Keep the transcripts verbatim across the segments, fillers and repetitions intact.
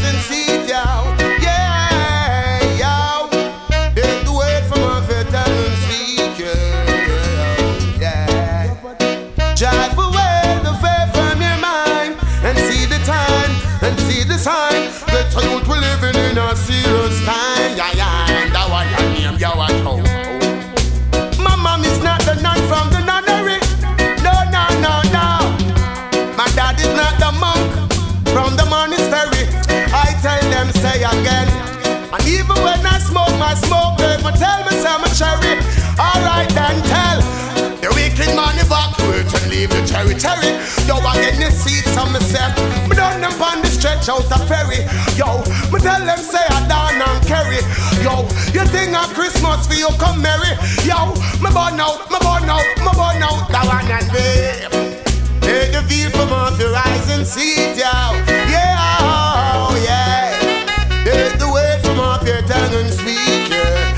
rising seat, yo. Yeah, yo. Take the weight from off your tongue and speak, yeah, yeah. Drive away the fear from your mind and see the time and see the sign. Get a youth, we living in a serious time, yeah, yeah. And that one your name, yo, I know. My mom is not the nun from the nunnery. No, no, no, no. My dad is not the monk from the monastery. I tell them, say again. And even when I smoke my smoke, they will tell me some cherry. Alright then, tell the wicked man evacuate and leave the territory. Yo, I get the seats on myself. Me done them on the stretch out the ferry. Yo, me tell them, say I down and carry. Yo, you think of Christmas for you come merry. Yo, me born out, me born out, me born out. That one and babe. Take the view from off your rising seat, yo. Yeah, oh, yeah. Take the weight from off your tongue and speak, yeah.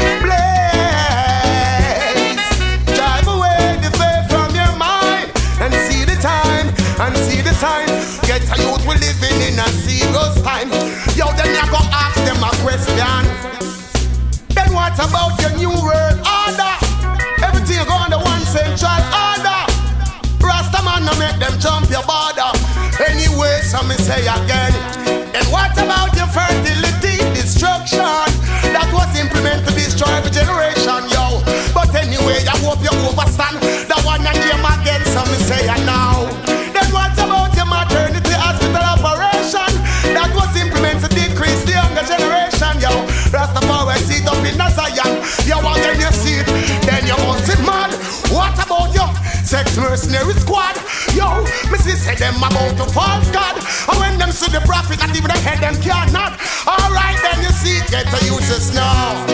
Blaze. Drive away the fear from your mind and see the time, and see the time. Get a youth, we living in a serious time. Yo, then you go ask them a question. Then what about your new world order? Everything go under one central order. Rastaman no make them jump your border. Anyway, so me say again. Then what about your fertility destruction? That was implemented to destroy every generation, yo. But anyway, I hope you understand. That one and them again, so me say it now. Then what about your maternity hospital operation? That was implemented to decrease the younger generation, yo. Rastafari sit up in the Zion. Yo, again you see it, then you must sit mad. What about your sex mercenary squad? Yo, me see say them about to false God. And when them see the prophet, not even the head them cannot. Alright then you see it, get to use this now.